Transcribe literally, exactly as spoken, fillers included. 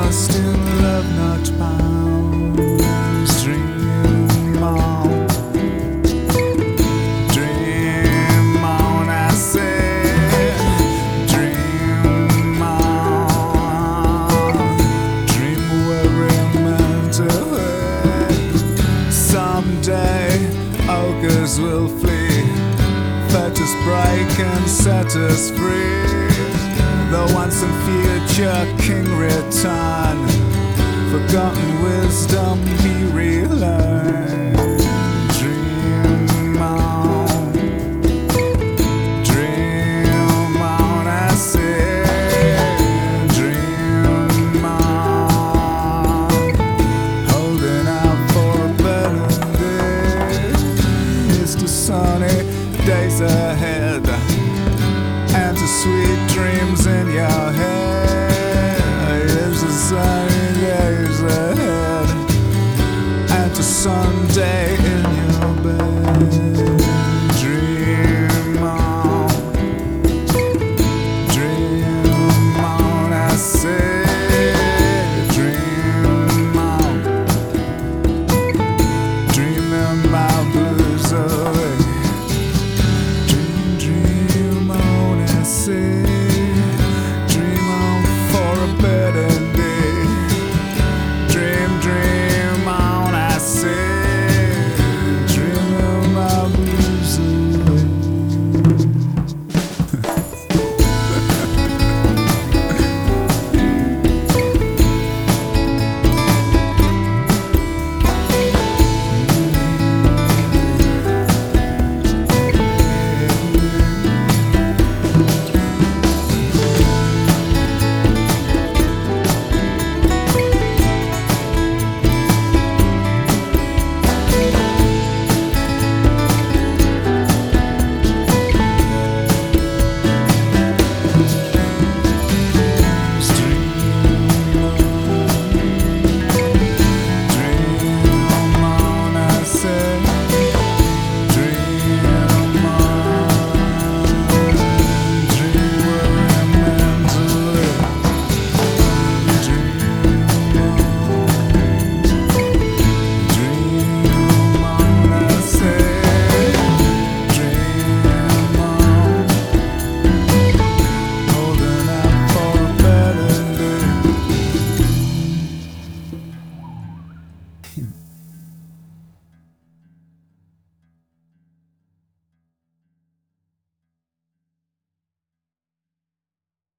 lost in love, not bound. Dream on, dream on, I say. Dream on, dream we're meant to hurt. Someday ogres will flee, fetters break and set us free. The once and future king return, forgotten wisdom